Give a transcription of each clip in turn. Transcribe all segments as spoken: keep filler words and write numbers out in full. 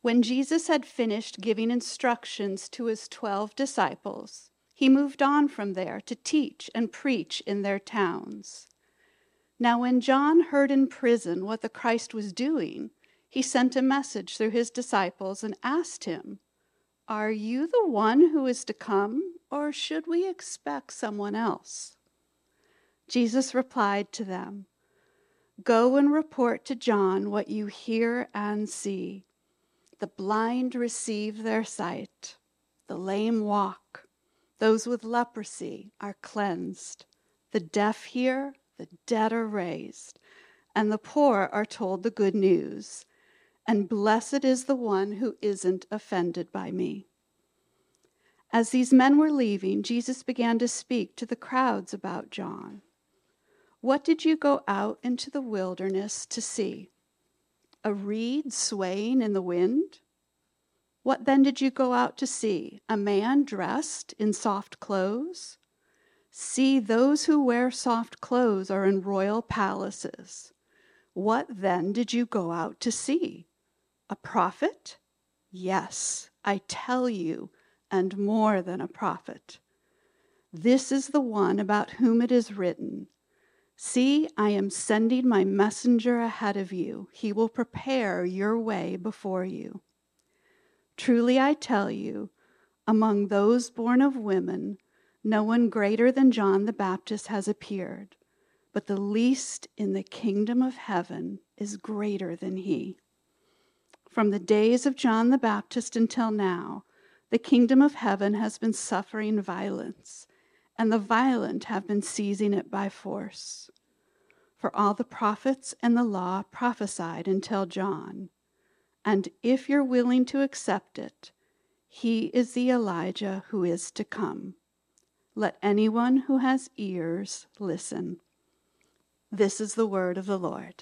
When Jesus had finished giving instructions to his twelve disciples, he moved on from there to teach and preach in their towns. Now when John heard in prison what the Christ was doing, he sent a message through his disciples and asked him, "Are you the one who is to come, or should we expect someone else?" Jesus replied to them, "Go and report to John what you hear and see. The blind receive their sight, the lame walk, those with leprosy are cleansed, the deaf hear, the dead are raised, and the poor are told the good news. And blessed is the one who isn't offended by me." As these men were leaving, Jesus began to speak to the crowds about John. "What did you go out into the wilderness to see? A reed swaying in the wind? What then did you go out to see? A man dressed in soft clothes? See, those who wear soft clothes are in royal palaces. What then did you go out to see? A prophet? Yes, I tell you, and more than a prophet. This is the one about whom it is written, 'See, I am sending my messenger ahead of you. He will prepare your way before you.' Truly I tell you, among those born of women, no one greater than John the Baptist has appeared, but the least in the kingdom of heaven is greater than he. From the days of John the Baptist until now, the kingdom of heaven has been suffering violence, and the violent have been seizing it by force. For all the prophets and the law prophesied until John. And if you're willing to accept it, he is the Elijah who is to come. Let anyone who has ears listen." This is the word of the Lord.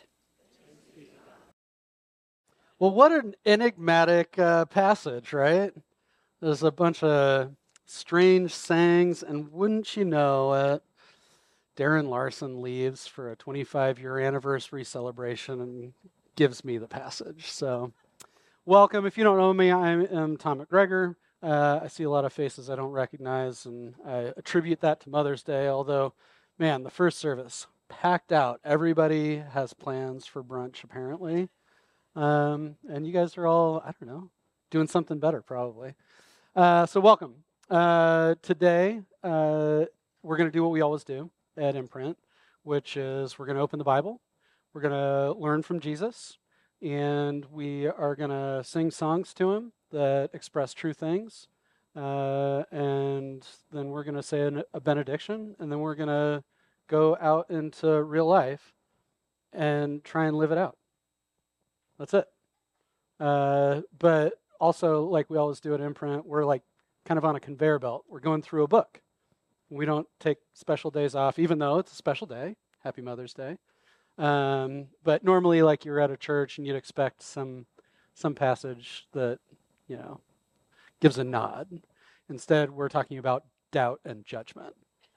Well, what an enigmatic uh, passage, right? There's a bunch of strange sayings, and wouldn't you know it, Darren Larson leaves for a twenty-five-year anniversary celebration and gives me the passage. So, welcome. If you don't know me, I am Tom McGregor. Uh, I see a lot of faces I don't recognize, and I attribute that to Mother's Day, although, man, the first service, packed out. Everybody has plans for brunch, apparently. Um, and you guys are all, I don't know, doing something better, probably. Uh, so welcome. Uh, today, uh, we're going to do what we always do at Imprint, which is we're going to open the Bible, we're going to learn from Jesus, and we are going to sing songs to him that express true things, uh, and then we're going to say an, a benediction, and then we're going to go out into real life and try and live it out. That's it. Uh, but also, like we always do at Imprint, we're like kind of on a conveyor belt. We're going through a book. We don't take special days off, even though it's a special day. Happy Mother's Day. Um, but normally, like you're at a church and you'd expect some some passage that, you know, gives a nod. Instead, we're talking about doubt and judgment.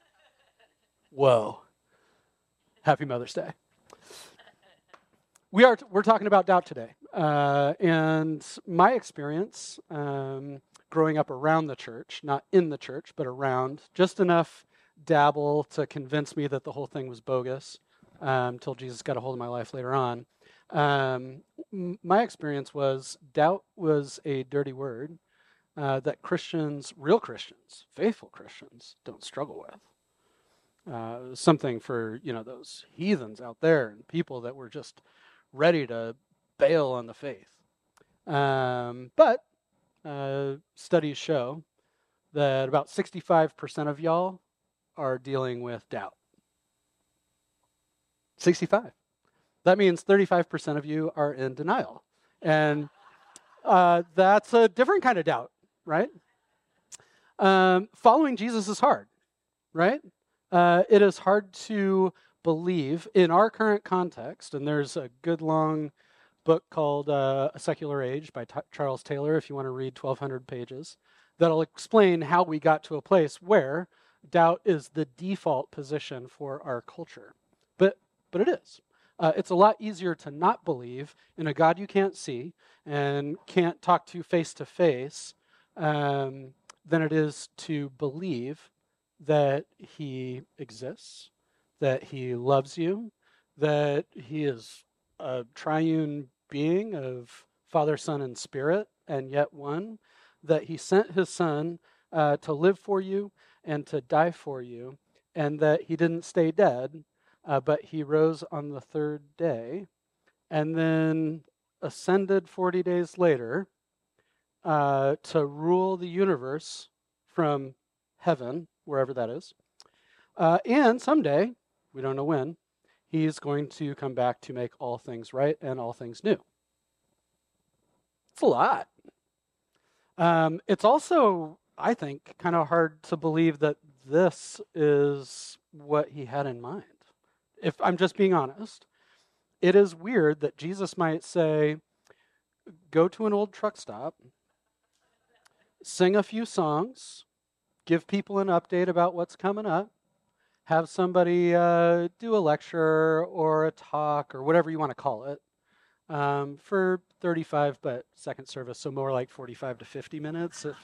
Whoa. Happy Mother's Day. We are t- we're talking about doubt today. Uh, and my experience um, growing up around the church, not in the church, but around, just enough dabble to convince me that the whole thing was bogus um, until Jesus got a hold of my life later on. Um, m- my experience was doubt was a dirty word uh, that Christians, real Christians, faithful Christians, don't struggle with. Uh, something for, you know, those heathens out there and people that were just ready to bail on the faith. Um, but uh, studies show that about sixty-five percent of y'all are dealing with doubt. sixty-five. That means thirty-five percent of you are in denial. And uh, that's a different kind of doubt, right? Um, following Jesus is hard, right? Uh, it is hard to believe in our current context, and there's a good long book called uh, A Secular Age by T- Charles Taylor, if you want to read twelve hundred pages, that'll explain how we got to a place where doubt is the default position for our culture. But but it is. Uh, it's a lot easier to not believe in a God you can't see and can't talk to face to face um, than it is to believe that he exists, that he loves you, that he is a triune being of Father, Son, and Spirit, and yet one, that he sent his Son uh, to live for you and to die for you, and that he didn't stay dead, uh, but he rose on the third day, and then ascended forty days later uh, to rule the universe from heaven, wherever that is. Uh, and someday, we don't know when, he's going to come back to make all things right and all things new. It's a lot. Um, it's also, I think, kind of hard to believe that this is what he had in mind. If I'm just being honest, it is weird that Jesus might say, go to an old truck stop, sing a few songs, give people an update about what's coming up, have somebody uh, do a lecture or a talk or whatever you want to call it um, for thirty-five, but second service, so more like forty-five to fifty minutes. If,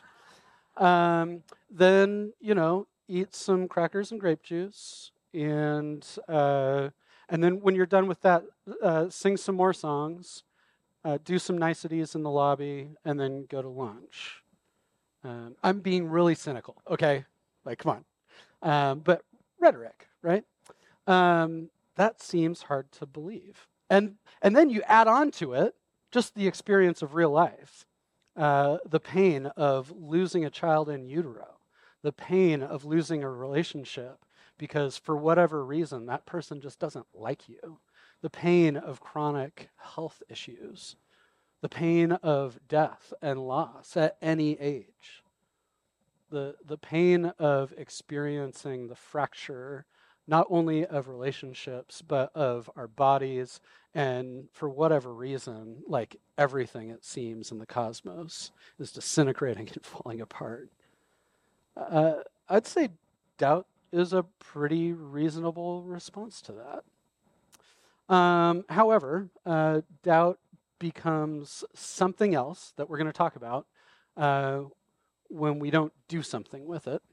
um, then, you know, eat some crackers and grape juice, and uh, and then when you're done with that, uh, sing some more songs, uh, do some niceties in the lobby, and then go to lunch. Um, I'm being really cynical, okay? Like, come on. Um, but rhetoric, right? Um, that seems hard to believe. And and then you add on to it just the experience of real life, uh, the pain of losing a child in utero, the pain of losing a relationship because for whatever reason that person just doesn't like you, the pain of chronic health issues, the pain of death and loss at any age, the the pain of experiencing the fracture not only of relationships, but of our bodies, and for whatever reason, like everything it seems in the cosmos is disintegrating and falling apart. Uh, I'd say doubt is a pretty reasonable response to that. Um, however, uh, doubt becomes something else that we're going to talk about uh, when we don't do something with it.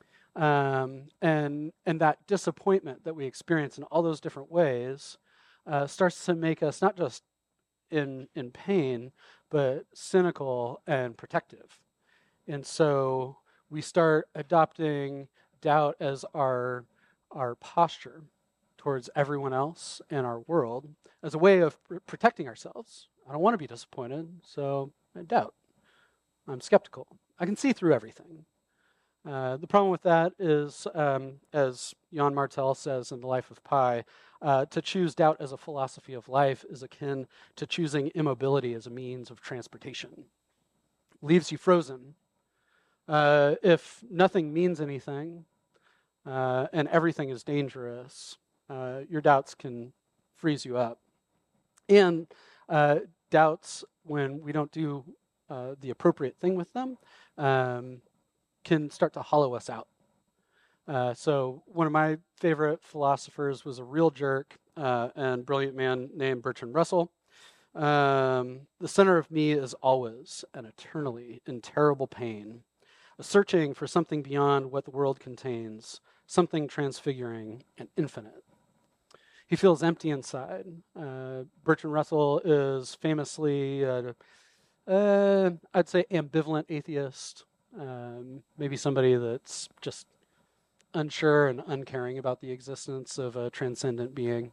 Um, and and that disappointment that we experience in all those different ways uh, starts to make us not just in in pain, but cynical and protective. And so we start adopting doubt as our our posture towards everyone else and our world as a way of pr- protecting ourselves. I don't want to be disappointed, so I doubt. I'm skeptical. I can see through everything. Uh, the problem with that is, um, as Jan Martel says in The Life of Pi, uh, to choose doubt as a philosophy of life is akin to choosing immobility as a means of transportation. Leaves you frozen. Uh, if nothing means anything uh, and everything is dangerous, uh, your doubts can freeze you up. And uh, doubts, when we don't do uh, the appropriate thing with them, um, can start to hollow us out. Uh, so one of my favorite philosophers was a real jerk uh, and brilliant man named Bertrand Russell. Um, the center of me is always and eternally in terrible pain, a searching for something beyond what the world contains, something transfiguring and infinite. He feels empty inside. Uh, Bertrand Russell is famously, uh, uh, I'd say, ambivalent atheist. Um, maybe somebody that's just unsure and uncaring about the existence of a transcendent being.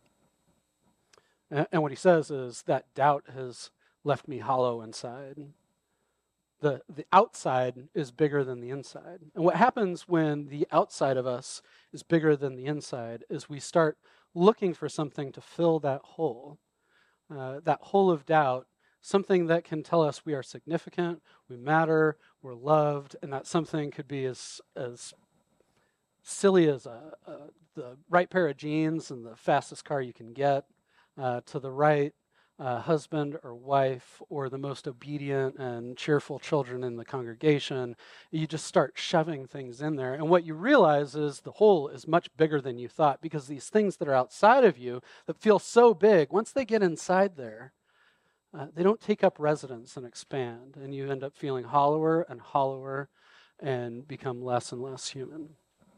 And, and what he says is that doubt has left me hollow inside. The, the outside is bigger than the inside. And what happens when the outside of us is bigger than the inside is we start looking for something to fill that hole, uh, that hole of doubt, something that can tell us we are significant, we matter, we're loved, and that something could be as as silly as a, a, the right pair of jeans and the fastest car you can get, uh, to the right uh, husband or wife or the most obedient and cheerful children in the congregation. You just start shoving things in there. And what you realize is the hole is much bigger than you thought, because these things that are outside of you that feel so big, once they get inside there, uh, they don't take up residence and expand. And you end up feeling hollower and hollower and become less and less human.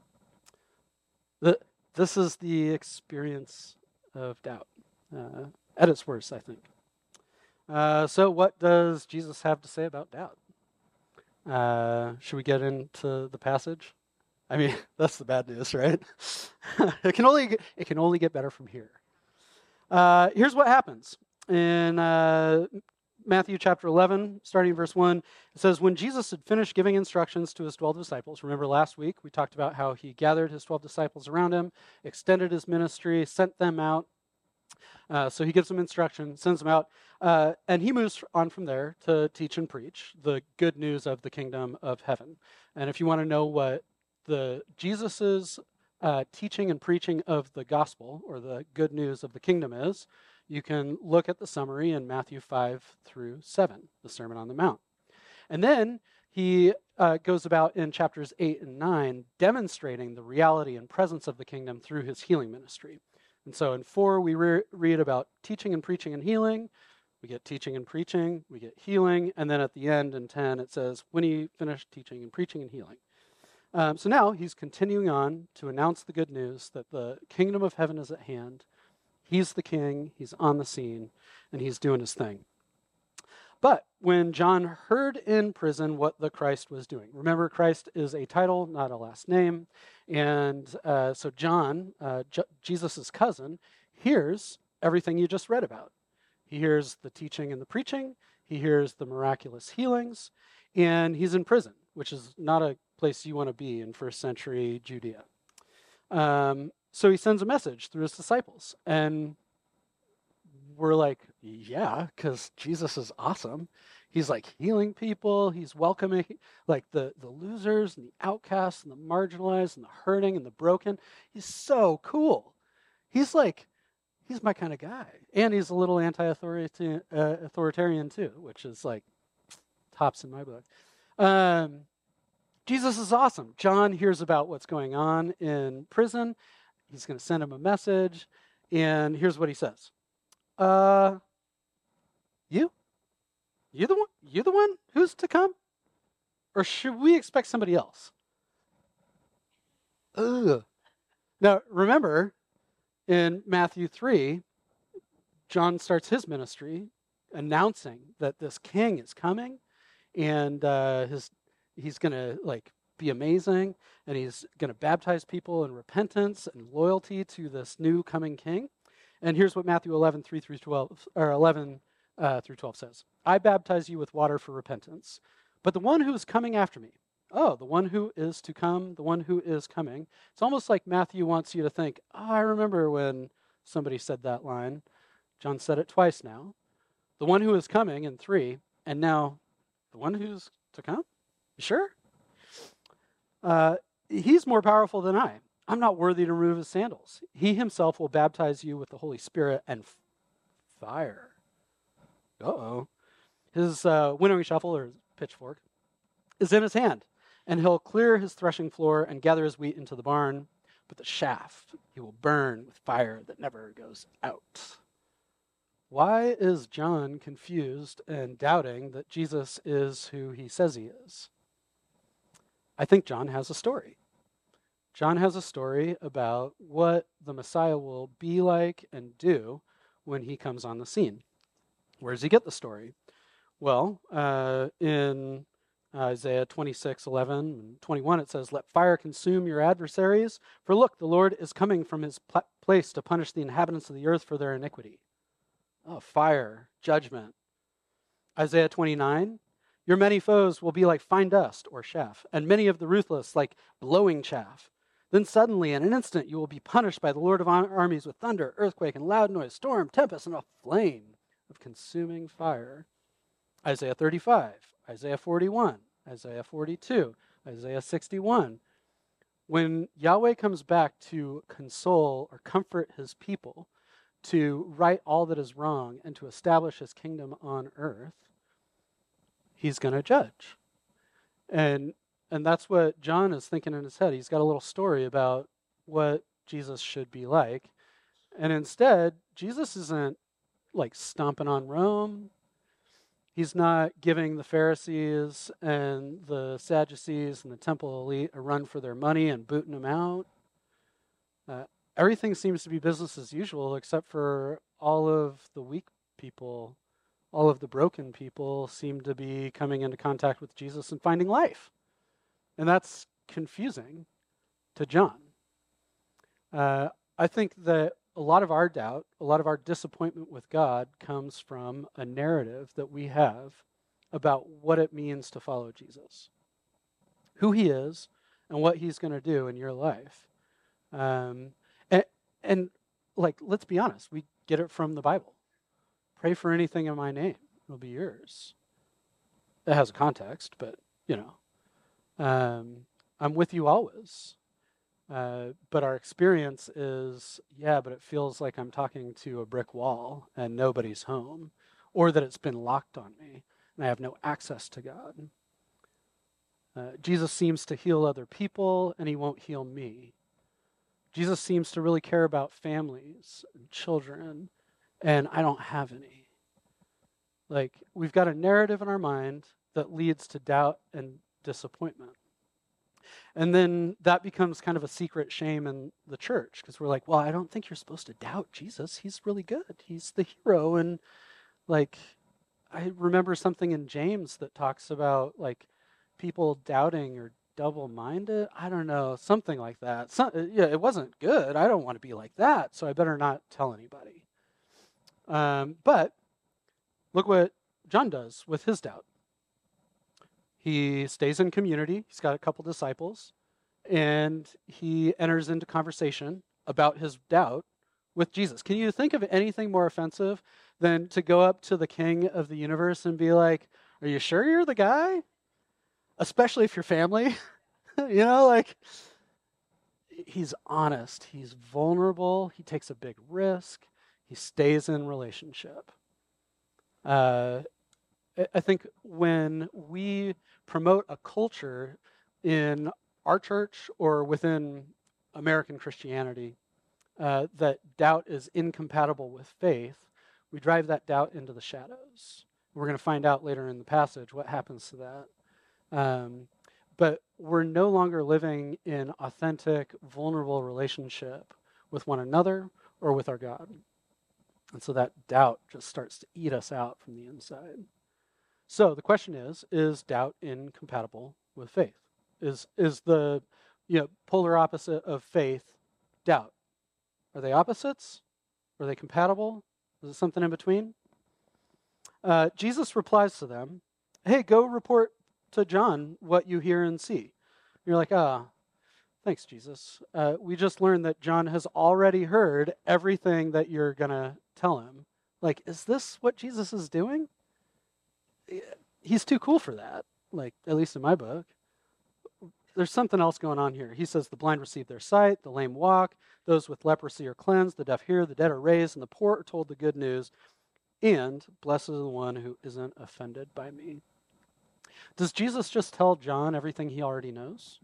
The, this is the experience of doubt. Uh, at its worst, I think. Uh, so what does Jesus have to say about doubt? Uh, should we get into the passage? I mean, that's the bad news, right? it can only get, it can only get better from here. Uh, here's what happens in uh, Matthew chapter eleven, starting in verse one. It says, when Jesus had finished giving instructions to his twelve disciples, remember last week we talked about how he gathered his twelve disciples around him, extended his ministry, sent them out. Uh, so he gives them instruction, sends them out, uh, and he moves on from there to teach and preach the good news of the kingdom of heaven. And if you want to know what the Jesus's uh, teaching and preaching of the gospel, or the good news of the kingdom is, you can look at the summary in Matthew five through seven, the Sermon on the Mount. And then he uh, goes about in chapters eight and nine demonstrating the reality and presence of the kingdom through his healing ministry. And so in four, we re- read about teaching and preaching and healing. We get teaching and preaching, we get healing, and then at the end in ten, it says, when he finished teaching and preaching and healing. Um, so now he's continuing on to announce the good news that the kingdom of heaven is at hand. He's the king, he's on the scene, and he's doing his thing. But when John heard in prison what the Christ was doing, remember Christ is a title, not a last name, and uh, so John, uh, J- Jesus' cousin, hears everything you just read about. He hears the teaching and the preaching, he hears the miraculous healings, and he's in prison, which is not a place you want to be in first century Judea. Um, so he sends a message through his disciples, and we're like, yeah, because Jesus is awesome. He's like healing people. He's welcoming like the, the losers and the outcasts and the marginalized and the hurting and the broken. He's so cool. He's like, he's my kind of guy. And he's a little anti-authoritarian uh, authoritarian too, which is like tops in my book. Um, Jesus is awesome. John hears about what's going on in prison. He's going to send him a message. And here's what he says. Uh, you? You the one? You the one who's to come? Or should we expect somebody else? Ugh. Now, remember, in Matthew three, John starts his ministry announcing that this king is coming, and uh, his he's going to like be amazing, and he's going to baptize people in repentance and loyalty to this new coming king. And here's what Matthew eleven, three through twelve, or eleven uh, through twelve says. I baptize you with water for repentance, but the one who is coming after me, oh, the one who is to come, the one who is coming. It's almost like Matthew wants you to think, oh, I remember when somebody said that line. John said it twice now. The one who is coming in three, and now the one who's to come? You sure? Uh, he's more powerful than I. I'm not worthy to remove his sandals. He himself will baptize you with the Holy Spirit and f- fire. Uh-oh. His uh, winnowing shovel, or pitchfork, is in his hand, and he'll clear his threshing floor and gather his wheat into the barn, but the chaff he will burn with fire that never goes out. Why is John confused and doubting that Jesus is who he says he is? I think John has a story. John has a story about what the Messiah will be like and do when he comes on the scene. Where does he get the story? Well, uh, in Isaiah twenty-six, eleven and twenty-one, it says, let fire consume your adversaries, for look, the Lord is coming from his pl- place to punish the inhabitants of the earth for their iniquity. Oh, fire, judgment. Isaiah twenty-nine, your many foes will be like fine dust or chaff, and many of the ruthless like blowing chaff. Then suddenly, in an instant, you will be punished by the Lord of armies with thunder, earthquake, and loud noise, storm, tempest, and a flame of consuming fire. Isaiah thirty-five, Isaiah forty-one, Isaiah forty-two, Isaiah sixty-one. When Yahweh comes back to console or comfort his people, to right all that is wrong and to establish his kingdom on earth, he's going to judge. And and that's what John is thinking in his head. He's got a little story about what Jesus should be like. And instead, Jesus isn't like stomping on Rome. He's not giving the Pharisees and the Sadducees and the temple elite a run for their money and booting them out. Uh, everything seems to be business as usual, except for all of the weak people, all of the broken people seem to be coming into contact with Jesus and finding life. And that's confusing to John. Uh, I think that a lot of our doubt, a lot of our disappointment with God comes from a narrative that we have about what it means to follow Jesus, who he is, and what he's going to do in your life. Um, and, and, like, let's be honest, we get it from the Bible. Pray for anything in my name, it'll be yours. It has a context, but, you know, um, I'm with you always. Uh, but our experience is, yeah, but it feels like I'm talking to a brick wall and nobody's home, or that it's been locked on me and I have no access to God. Uh, Jesus seems to heal other people and he won't heal me. Jesus seems to really care about families and children, and I don't have any. Like, we've got a narrative in our mind that leads to doubt and disappointment. And then that becomes kind of a secret shame in the church, because we're like, well, I don't think you're supposed to doubt Jesus. He's really good. He's the hero. And like, I remember something in James that talks about like people doubting or double-minded. I don't know, something like that. Some, yeah, it wasn't good. I don't want to be like that, so I better not tell anybody. Um, but look what John does with his doubt. He stays in community. He's got a couple disciples, and he enters into conversation about his doubt with Jesus. Can you think of anything more offensive than to go up to the king of the universe and be like, are you sure you're the guy? Especially if you're family. You know, like, he's honest. He's vulnerable. He takes a big risk. He stays in relationship. Uh, I think when we promote a culture in our church or within American Christianity uh, that doubt is incompatible with faith, we drive that doubt into the shadows. We're going to find out later in the passage what happens to that. Um, but we're no longer living in authentic, vulnerable relationship with one another or with our God. And so that doubt just starts to eat us out from the inside. So the question is, is doubt incompatible with faith? Is is the you know polar opposite of faith doubt? Are they opposites? Are they compatible? Is it something in between? Uh, Jesus replies to them, hey, go report to John what you hear and see. You're like, ah, oh, thanks, Jesus. Uh, we just learned that John has already heard everything that you're going to tell him. Like, is this what Jesus is doing? He's too cool for that, like, at least in my book. There's something else going on here. He says the blind receive their sight, the lame walk, those with leprosy are cleansed, the deaf hear, the dead are raised, and the poor are told the good news. And blessed is the one who isn't offended by me. Does Jesus just tell John everything he already knows?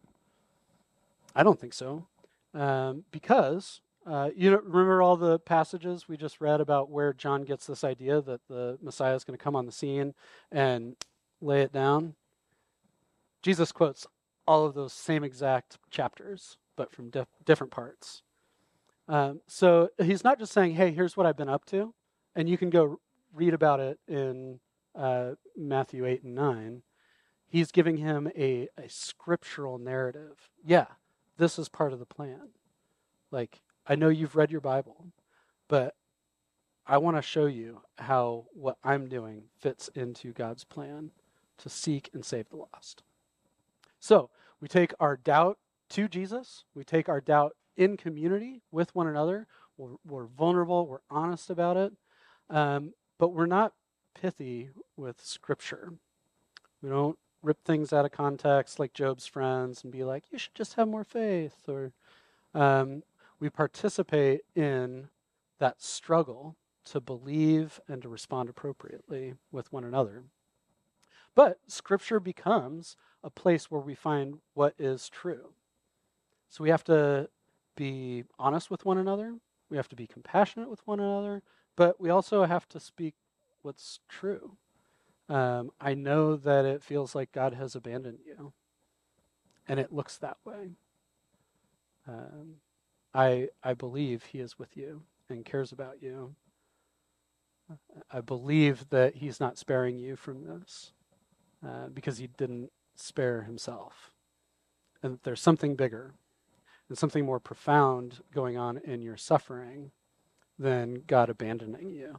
I don't think so. Um, because, uh, you know, remember all the passages we just read about where John gets this idea that the Messiah is going to come on the scene and lay it down? Jesus quotes all of those same exact chapters, but from dif- different parts. Um, so he's not just saying, hey, here's what I've been up to, and you can go read about it in uh, Matthew eight and nine. He's giving him a, a scriptural narrative. Yeah, this is part of the plan. Like, I know you've read your Bible, but I want to show you how what I'm doing fits into God's plan to seek and save the lost. So we take our doubt to Jesus. We take our doubt in community with one another. We're, we're vulnerable. We're honest about it. Um, but we're not pithy with Scripture. We don't rip things out of context like Job's friends and be like, you should just have more faith. Or um, we participate in that struggle to believe and to respond appropriately with one another. But Scripture becomes a place where we find what is true. So we have to be honest with one another. We have to be compassionate with one another. But we also have to speak what's true. Um, I know that it feels like God has abandoned you. And it looks that way. Um, I I believe he is with you and cares about you. I believe that he's not sparing you from this uh, because he didn't spare himself. And that there's something bigger and something more profound going on in your suffering than God abandoning you.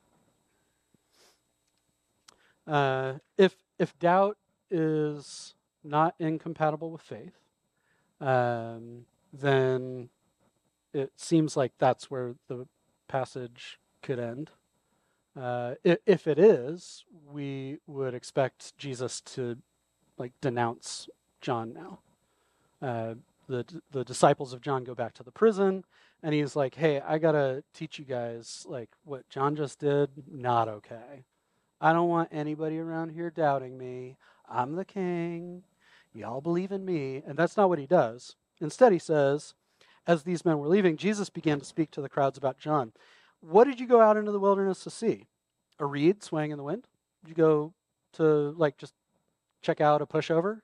Uh, if if doubt is not incompatible with faith, um, then it seems like that's where the passage could end. Uh, if, if it is, we would expect Jesus to like denounce John now. Uh, the the disciples of John go back to the prison, and he's like, "Hey, I gotta teach you guys like what John just did. Not okay. I don't want anybody around here doubting me. I'm the king. Y'all believe in me." And that's not what he does. Instead, he says, as these men were leaving, Jesus began to speak to the crowds about John. What did you go out into the wilderness to see? A reed swaying in the wind? Did you go to, like, just check out a pushover?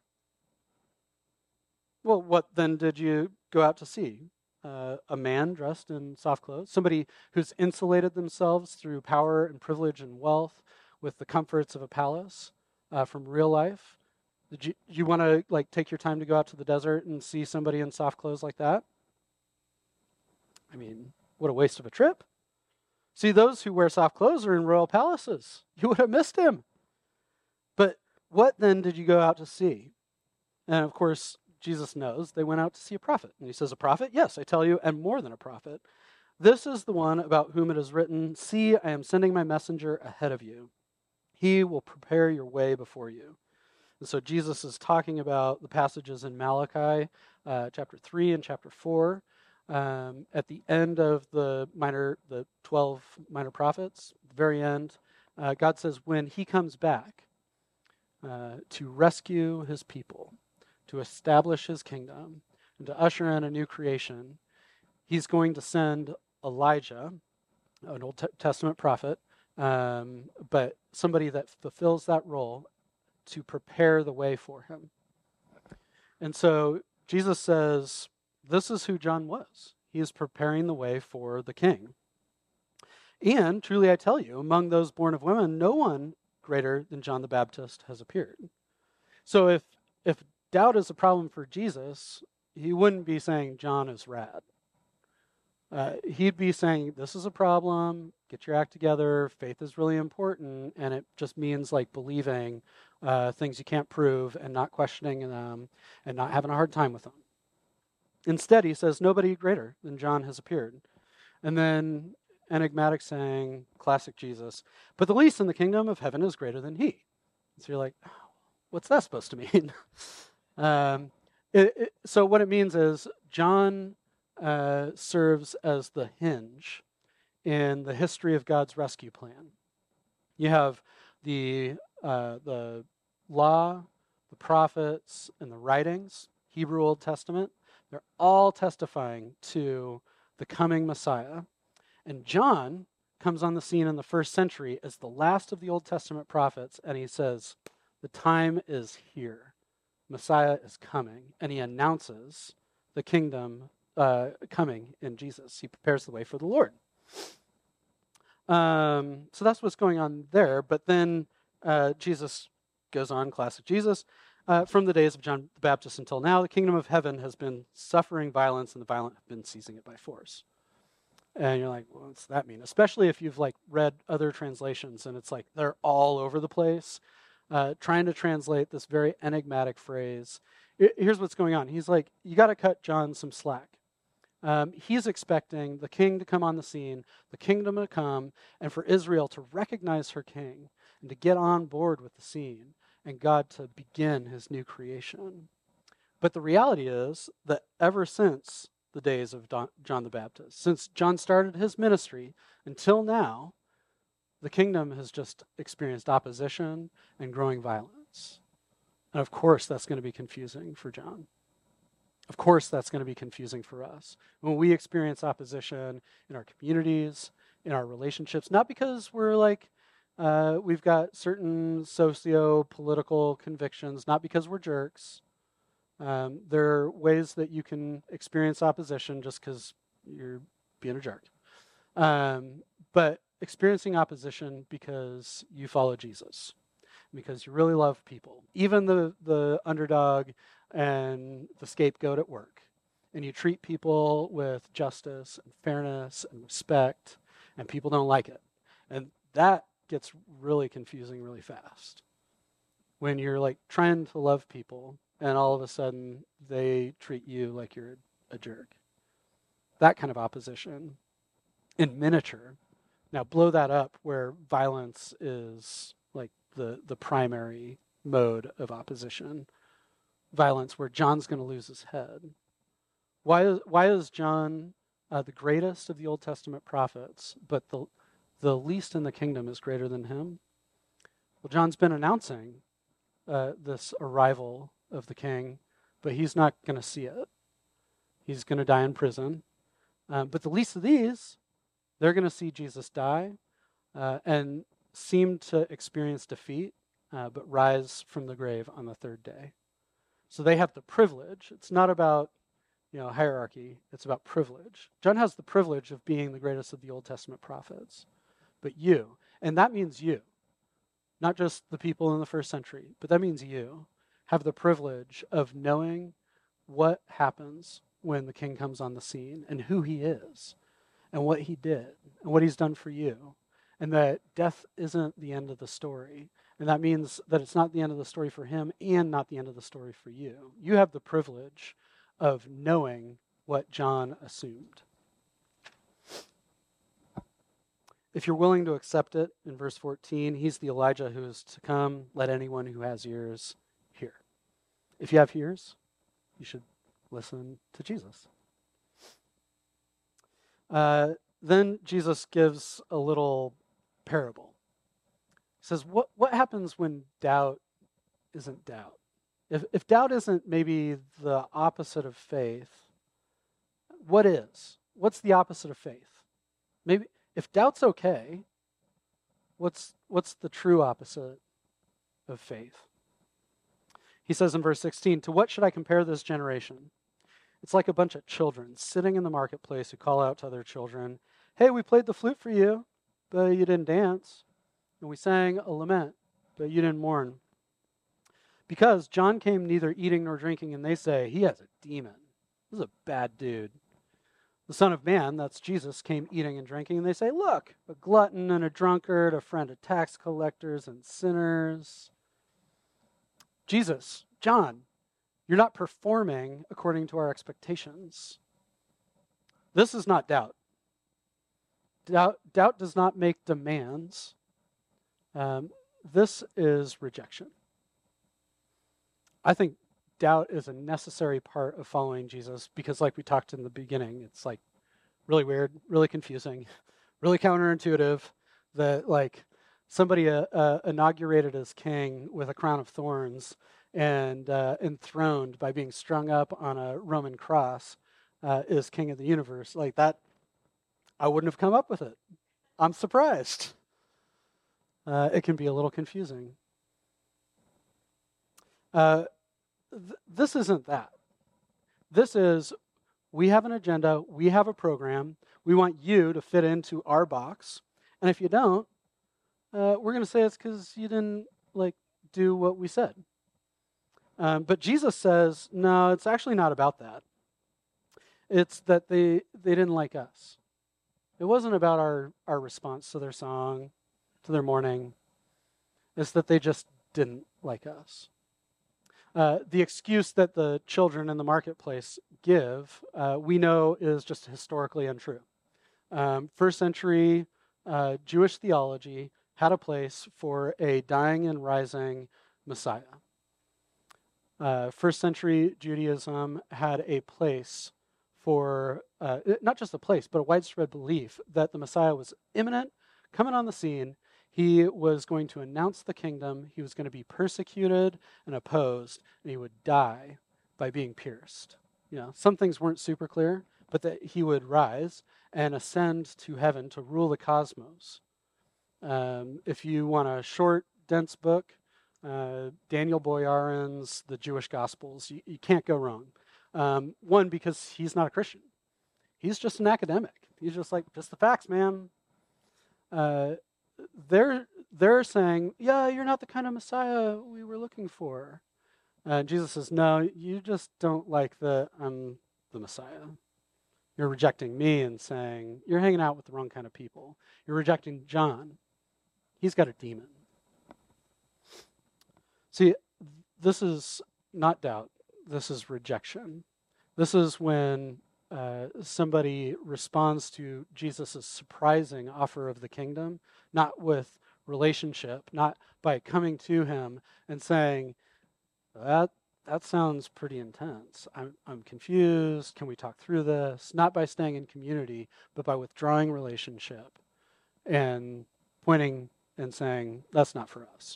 Well, what then did you go out to see? Uh, a man dressed in soft clothes? Somebody who's insulated themselves through power and privilege and wealth with the comforts of a palace uh, from real life? Did you, you want to, like, take your time to go out to the desert and see somebody in soft clothes like that? I mean, what a waste of a trip. See, those who wear soft clothes are in royal palaces. You would have missed him. But what then did you go out to see? And of course, Jesus knows they went out to see a prophet. And he says, a prophet? Yes, I tell you, and more than a prophet. This is the one about whom it is written, see, I am sending my messenger ahead of you. He will prepare your way before you. And so Jesus is talking about the passages in Malachi, uh, chapter three and chapter four. Um, at the end of the minor, the twelve minor prophets, at the very end, uh, God says when he comes back uh, to rescue his people, to establish his kingdom, and to usher in a new creation, he's going to send Elijah, an Old Testament prophet, um, but somebody that fulfills that role to prepare the way for him. And so Jesus says, this is who John was. He is preparing the way for the king. And truly I tell you, among those born of women, no one greater than John the Baptist has appeared. So if if doubt is a problem for Jesus, he wouldn't be saying John is rad. Uh, he'd be saying, this is a problem, get your act together, faith is really important, and it just means like believing uh, things you can't prove and not questioning them and not having a hard time with them. Instead, he says, nobody greater than John has appeared. And then enigmatic saying, classic Jesus, but the least in the kingdom of heaven is greater than he. So you're like, oh, what's that supposed to mean? um, it, it, so what it means is John uh, serves as the hinge in the history of God's rescue plan. You have the uh, the law, the prophets, and the writings, Hebrew Old Testament. They're all testifying to the coming Messiah. And John comes on the scene in the first century as the last of the Old Testament prophets, and he says, the time is here. Messiah is coming. And he announces the kingdom uh, coming in Jesus. He prepares the way for the Lord. Um, so that's what's going on there. But then uh, Jesus goes on, classic Jesus. Uh, from the days of John the Baptist until now, the kingdom of heaven has been suffering violence, and the violent have been seizing it by force. And you're like, well, what's that mean? Especially if you've like read other translations, and it's like they're all over the place, uh, trying to translate this very enigmatic phrase. Here's what's going on. He's like, you got to cut John some slack. Um, he's expecting the king to come on the scene, the kingdom to come, and for Israel to recognize her king and to get on board with the scene, and God to begin his new creation. But the reality is that ever since the days of Don, John the Baptist. Since John started his ministry until now, the kingdom has just experienced opposition and growing violence. And of course, that's going to be confusing for John. Of course, that's going to be confusing for us. When we experience opposition in our communities, in our relationships, not because we're like, uh, we've got certain socio-political convictions, not because we're jerks. Um, there are ways that you can experience opposition just because you're being a jerk. Um, but experiencing opposition because you follow Jesus, because you really love people, even the, the underdog and the scapegoat at work, and you treat people with justice and fairness and respect, and people don't like it. And that gets really confusing really fast. When you're like trying to love people, and all of a sudden they treat you like you're a jerk. That kind of opposition in miniature. Now blow that up where violence is like the, the primary mode of opposition. Violence where John's going to lose his head. Why is, why is John uh, the greatest of the Old Testament prophets, but the, the least in the kingdom is greater than him? Well, John's been announcing uh, this arrival of the king, but he's not going to see it. He's going to die in prison. Um, but the least of these, they're going to see Jesus die uh, and seem to experience defeat, uh, but rise from the grave on the third day. So they have the privilege. It's not about, you know, hierarchy. It's about privilege. John has the privilege of being the greatest of the Old Testament prophets. But you, and that means you, not just the people in the first century, but that means you have the privilege of knowing what happens when the king comes on the scene and who he is and what he did and what he's done for you, and that death isn't the end of the story. And that means that it's not the end of the story for him and not the end of the story for you. You have the privilege of knowing what John assumed. If you're willing to accept it, in verse fourteen, he's the Elijah who is to come. Let anyone who has ears hear. If you have ears, you should listen to Jesus. Uh, then Jesus gives a little parable. He says, what, what happens when doubt isn't doubt? If, if doubt isn't maybe the opposite of faith, what is? What's the opposite of faith? Maybe if doubt's okay, what's what's the true opposite of faith? He says in verse sixteen, to what should I compare this generation? It's like a bunch of children sitting in the marketplace who call out to other children, hey, we played the flute for you, but you didn't dance. And we sang a lament, but you didn't mourn. Because John came neither eating nor drinking, and they say, he has a demon. This is a bad dude. The Son of Man, that's Jesus, came eating and drinking, and they say, look, a glutton and a drunkard, a friend of tax collectors and sinners. Jesus, John, you're not performing according to our expectations. This is not doubt. Doubt, doubt does not make demands. Um, this is rejection. I think doubt is a necessary part of following Jesus because, like we talked in the beginning, it's like really weird, really confusing, really counterintuitive that like somebody uh, uh, inaugurated as king with a crown of thorns and uh, enthroned by being strung up on a Roman cross uh, is king of the universe. Like that, I wouldn't have come up with it. I'm surprised. Uh, it can be a little confusing. Uh, th- this isn't that. This is, we have an agenda, we have a program, we want you to fit into our box, and if you don't, uh, we're going to say it's because you didn't like do what we said. Um, but Jesus says, no, it's actually not about that. It's that they they didn't like us. It wasn't about our, our response to their song, to their mourning. It's that they just didn't like us. Uh, the excuse that the children in the marketplace give, uh, we know is just historically untrue. Um, first century uh, Jewish theology had a place for a dying and rising Messiah. Uh, first century Judaism had a place for uh, not just a place, but a widespread belief that the Messiah was imminent, coming on the scene. He was going to announce the kingdom. He was going to be persecuted and opposed, and he would die by being pierced. You know, some things weren't super clear, but that he would rise and ascend to heaven to rule the cosmos. Um, if you want a short, dense book, uh, Daniel Boyarin's The Jewish Gospels, you, you can't go wrong. Um, one, because he's not a Christian. He's just an academic. He's just like, just the facts, man. Uh, they're, they're saying, yeah, you're not the kind of Messiah we were looking for. Uh, Jesus says, no, you just don't like that I'm the Messiah. You're rejecting me and saying, you're hanging out with the wrong kind of people. You're rejecting John. He's got a demon. See, this is not doubt. This is rejection. This is when uh, somebody responds to Jesus' surprising offer of the kingdom, not with relationship, not by coming to him and saying, that that sounds pretty intense. I'm, I'm confused. Can we talk through this? Not by staying in community, but by withdrawing relationship and pointing and saying, that's not for us.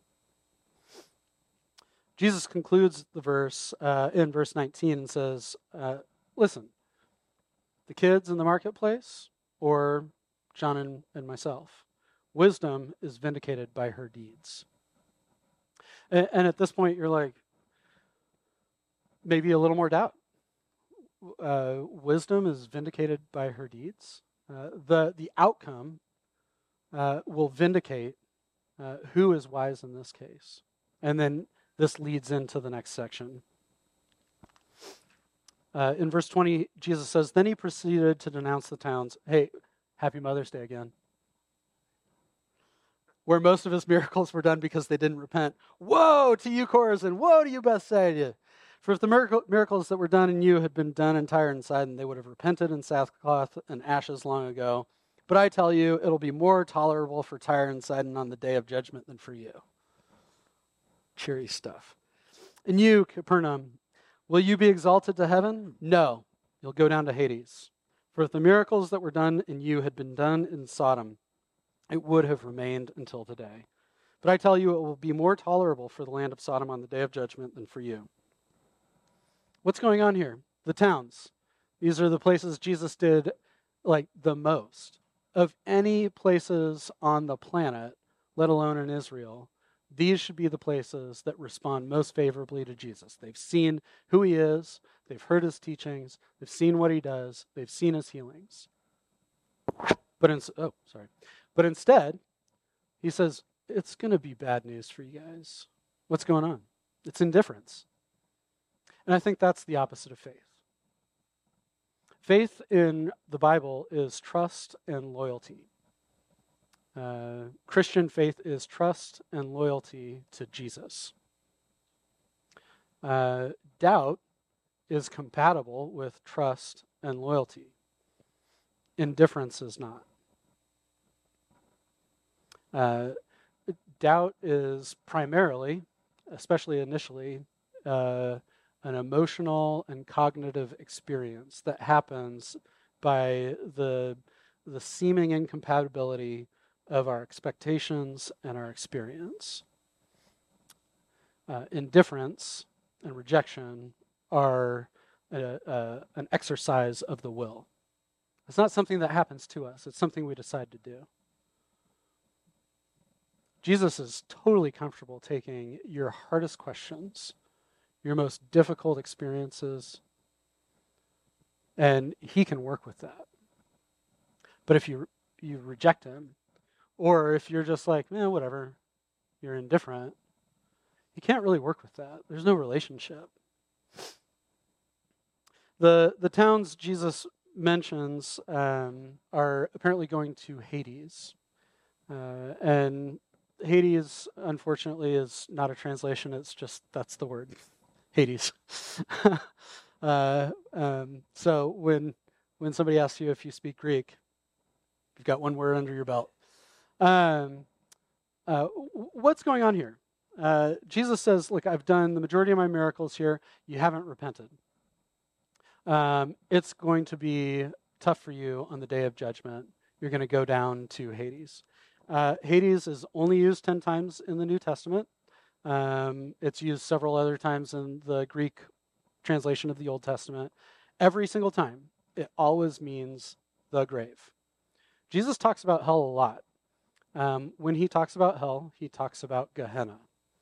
Jesus concludes the verse uh, in verse nineteen and says, uh, listen, the kids in the marketplace or John and, and myself, wisdom is vindicated by her deeds. And, and at this point, you're like, maybe a little more doubt. Uh, wisdom is vindicated by her deeds. Uh, the, the outcome uh, will vindicate uh, who is wise in this case. And then this leads into the next section. Uh, in verse twenty, Jesus says, then he proceeded to denounce the towns. Hey, happy Mother's Day again. Where most of his miracles were done because they didn't repent. Woe to you, Chorazin! Woe to you, Bethsaida! For if the miracle, miracles that were done in you had been done in Tyre and Sidon, they would have repented in sackcloth and ashes long ago. But I tell you, it'll be more tolerable for Tyre and Sidon on the day of judgment than for you. Cheery stuff. And you, Capernaum, will you be exalted to heaven? No, you'll go down to Hades. For if the miracles that were done in you had been done in Sodom, it would have remained until today. But I tell you, it will be more tolerable for the land of Sodom on the day of judgment than for you. What's going on here? The towns. These are the places Jesus did like the most. Of any places on the planet, let alone in Israel, these should be the places that respond most favorably to Jesus. They've seen who he is, they've heard his teachings, they've seen what he does, they've seen his healings. But in, oh, sorry. But instead, he says, it's going to be bad news for you guys. What's going on? It's indifference. And I think that's the opposite of faith. Faith in the Bible is trust and loyalty. Uh, Christian faith is trust and loyalty to Jesus. Uh, doubt is compatible with trust and loyalty. Indifference is not. Uh, doubt is primarily, especially initially, uh, an emotional and cognitive experience that happens by the, the seeming incompatibility of our expectations and our experience. Uh, indifference and rejection are a, a, an exercise of the will. It's not something that happens to us. It's something we decide to do. Jesus is totally comfortable taking your hardest questions, your most difficult experiences, and he can work with that. But if you you reject him, or if you're just like, eh, whatever, you're indifferent, he can't really work with that. There's no relationship. The the towns Jesus mentions um, are apparently going to Hades. Uh, and Hades, unfortunately, is not a translation. It's just, that's the word. Hades. uh, um, so when when somebody asks you if you speak Greek, you've got one word under your belt. Um, uh, what's going on here? Uh, Jesus says, look, I've done the majority of my miracles here. You haven't repented. um, it's going to be tough for you on the day of judgment. You're going to go down to Hades. Uh, Hades is only used ten times in the New Testament. Um, it's used several other times in the Greek translation of the Old Testament. Every single time, it always means the grave. Jesus talks about hell a lot. Um, when he talks about hell, he talks about Gehenna.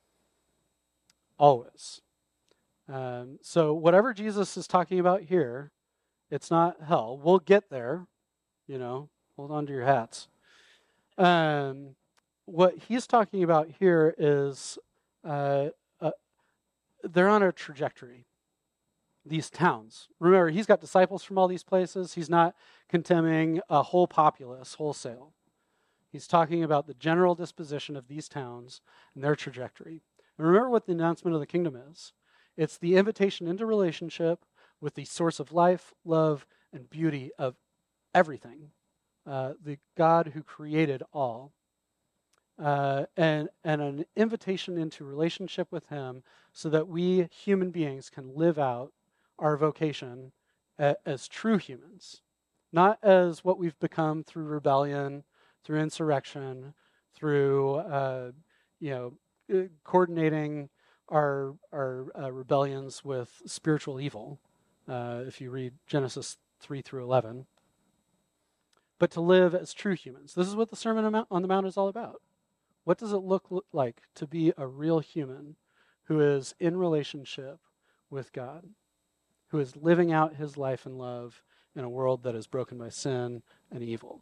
Always. Um, so whatever Jesus is talking about here, it's not hell. We'll get there. You know, hold on to your hats. Um, what he's talking about here is uh, uh, they're on a trajectory. These towns. Remember, he's got disciples from all these places. He's not condemning a whole populace wholesale. He's talking about the general disposition of these towns and their trajectory. And remember what the announcement of the kingdom is. It's the invitation into relationship with the source of life, love, and beauty of everything. Uh, the God who created all. Uh, and, and an invitation into relationship with him so that we human beings can live out our vocation a, as true humans. Not as what we've become through rebellion, through insurrection, through uh, you know coordinating our our uh, rebellions with spiritual evil. Uh, if you read Genesis three through eleven, but to live as true humans. This is what the Sermon on the Mount is all about. What does it look like to be a real human who is in relationship with God, who is living out his life in love in a world that is broken by sin and evil?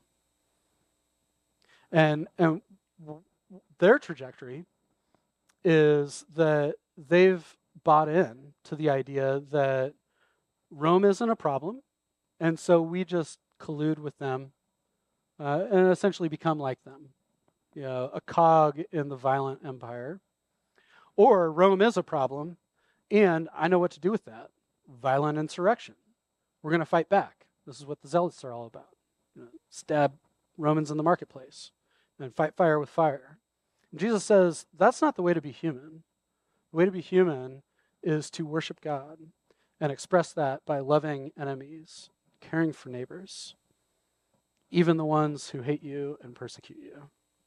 And, and their trajectory is that they've bought in to the idea that Rome isn't a problem, and so we just collude with them uh, and essentially become like them. You know, a cog in the violent empire. Or Rome is a problem, and I know what to do with that. Violent insurrection. We're going to fight back. This is what the Zealots are all about. You know, stab Romans in the marketplace and fight fire with fire. And Jesus says that's not the way to be human. The way to be human is to worship God and express that by loving enemies, caring for neighbors, even the ones who hate you and persecute you.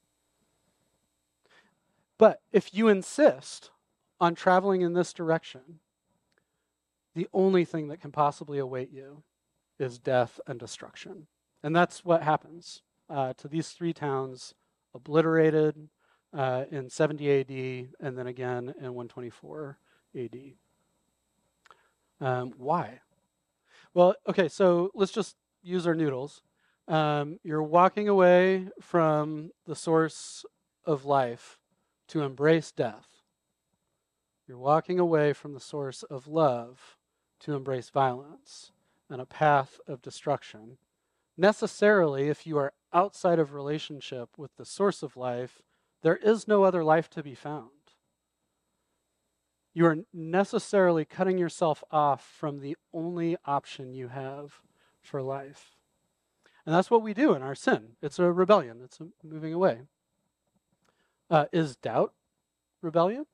But if you insist on traveling in this direction, the only thing that can possibly await you is death and destruction. And that's what happens uh, to these three towns, obliterated uh, in seventy A D and then again in one twenty-four A D. Um, why? Well, okay, so let's just use our noodles. Um, you're walking away from the source of life to embrace death. You're walking away from the source of love to embrace violence and a path of destruction. Necessarily, if you are outside of relationship with the source of life, there is no other life to be found. You are necessarily cutting yourself off from the only option you have for life. And that's what we do in our sin. It's a rebellion. It's a moving away. Uh, is doubt rebellion?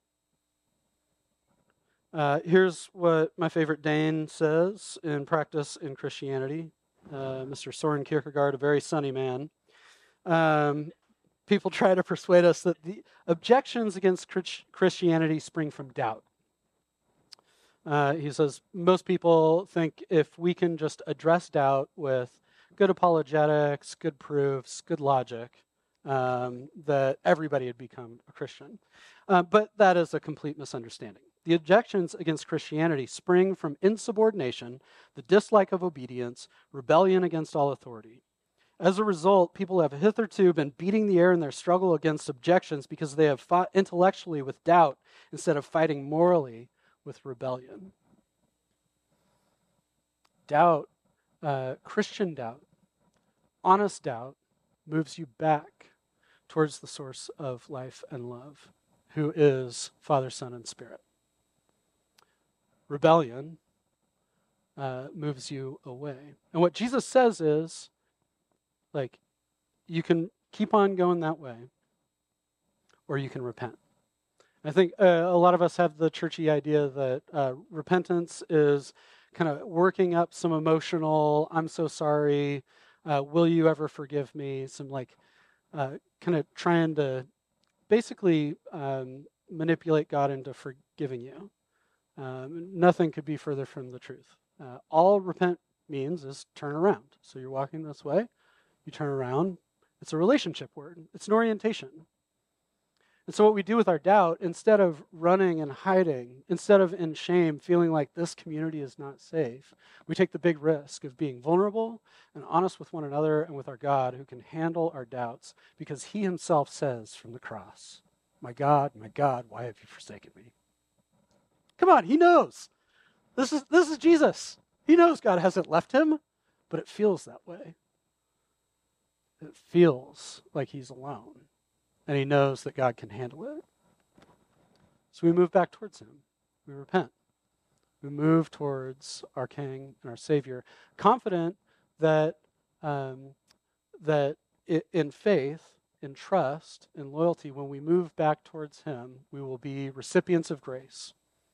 Uh, here's what my favorite Dane says in Practice in Christianity. Uh, Mister Soren Kierkegaard, a very sunny man. Um, people try to persuade us that the objections against Christianity spring from doubt. Uh, he says, most people think if we can just address doubt with good apologetics, good proofs, good logic, Um, that everybody had become a Christian. Uh, but that is a complete misunderstanding. The objections against Christianity spring from insubordination, the dislike of obedience, rebellion against all authority. As a result, people have hitherto been beating the air in their struggle against objections because they have fought intellectually with doubt instead of fighting morally with rebellion. Doubt, uh, Christian doubt, honest doubt, moves you back towards the source of life and love, who is Father, Son, and Spirit. Rebellion uh, moves you away. And what Jesus says is, like, you can keep on going that way, or you can repent. I think uh, a lot of us have the churchy idea that uh, repentance is kind of working up some emotional, I'm so sorry, uh, will you ever forgive me? Some like uh, kind of trying to basically um, manipulate God into forgiving you. Um, nothing could be further from the truth. Uh, all repent means is turn around. So you're walking this way, you turn around. It's a relationship word, it's an orientation. And so what we do with our doubt, instead of running and hiding, instead of in shame, feeling like this community is not safe, we take the big risk of being vulnerable and honest with one another and with our God who can handle our doubts because he himself says from the cross, my God, my God, why have you forsaken me? Come on, he knows. This is, this is Jesus. He knows God hasn't left him, but it feels that way. It feels like he's alone. And he knows that God can handle it. So we move back towards him. We repent. We move towards our King and our Savior, confident that um, that in faith, in trust, in loyalty, when we move back towards him, we will be recipients of grace.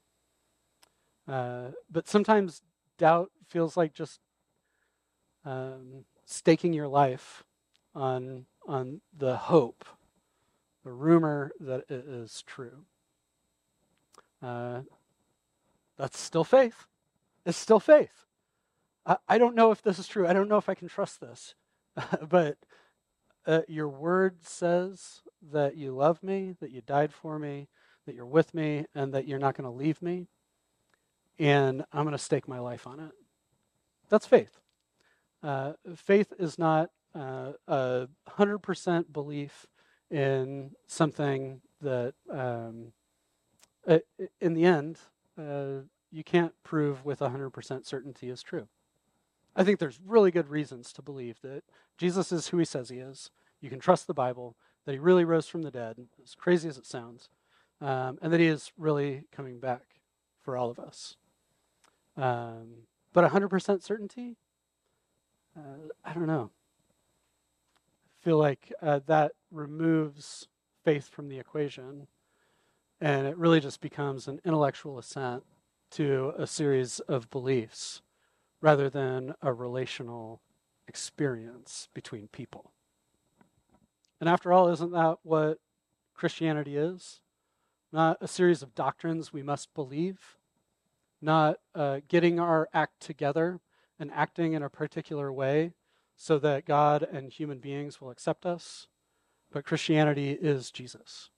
Uh, but sometimes doubt feels like just um, staking your life on on the hope, the rumor that it is true. Uh, that's still faith. It's still faith. I, I don't know if this is true. I don't know if I can trust this. but uh, your word says that you love me, that you died for me, that you're with me, and that you're not going to leave me. And I'm going to stake my life on it. That's faith. Uh, faith is not uh, a one hundred percent belief in something that, um, uh, in the end, uh, you can't prove with one hundred percent certainty is true. I think there's really good reasons to believe that Jesus is who he says he is. You can trust the Bible, that he really rose from the dead, as crazy as it sounds, um, and that he is really coming back for all of us. Um, but one hundred percent certainty? Uh, I don't know. I feel like uh, that removes faith from the equation, and it really just becomes an intellectual assent to a series of beliefs rather than a relational experience between people. And after all, isn't that what Christianity is? Not a series of doctrines we must believe, not uh, getting our act together and acting in a particular way so that God and human beings will accept us, but Christianity is Jesus.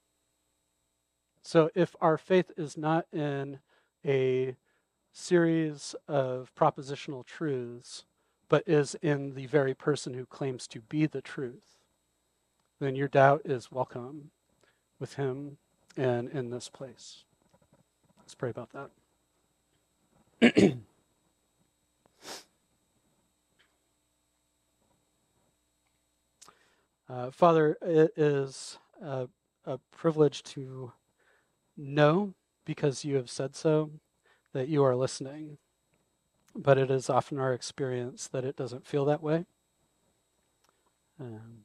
So if our faith is not in a series of propositional truths, but is in the very person who claims to be the truth, then your doubt is welcome with him and in this place. Let's pray about that. uh, Father, it is a, a privilege to know, because you have said so, that you are listening. But it is often our experience that it doesn't feel that way. Um,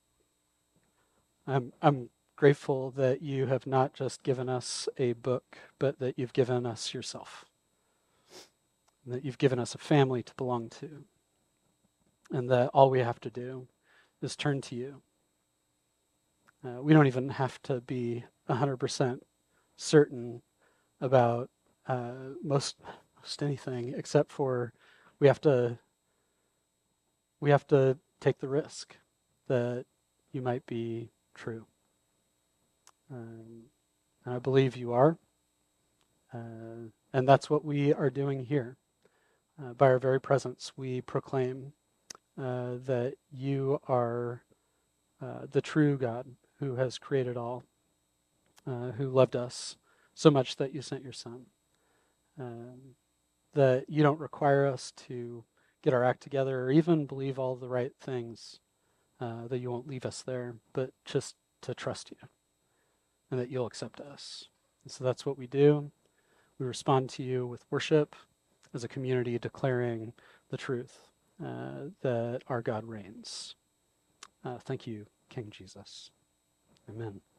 I'm, I'm grateful that you have not just given us a book, but that you've given us yourself. And that you've given us a family to belong to. And that all we have to do is turn to you. Uh, we don't even have to be one hundred percent certain about uh, most most anything, except for we have to we have to take the risk that you might be true. Um, and I believe you are. Uh, and that's what we are doing here. Uh, by our very presence, we proclaim uh, that you are uh, the true God who has created all, uh, who loved us so much that you sent your Son. Um, that you don't require us to get our act together or even believe all the right things, uh, that you won't leave us there, but just to trust you and that you'll accept us. And so that's what we do. We respond to you with worship as a community declaring the truth uh, that our God reigns. Uh, thank you, King Jesus. Amen.